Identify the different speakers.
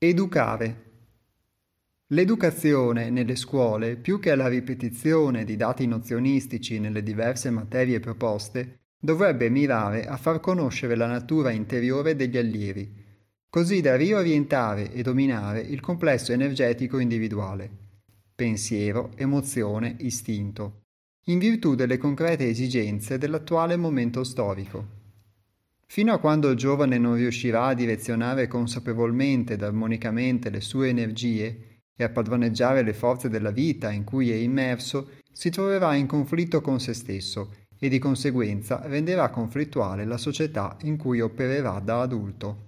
Speaker 1: Educare. L'educazione nelle scuole, più che alla ripetizione di dati nozionistici nelle diverse materie proposte, dovrebbe mirare a far conoscere la natura interiore degli allievi, così da riorientare e dominare il complesso energetico individuale, pensiero, emozione, istinto, in virtù delle concrete esigenze dell'attuale momento storico. Fino a quando il giovane non riuscirà a direzionare consapevolmente ed armonicamente le sue energie e a padroneggiare le forze della vita in cui è immerso, si troverà in conflitto con se stesso e di conseguenza renderà conflittuale la società in cui opererà da adulto.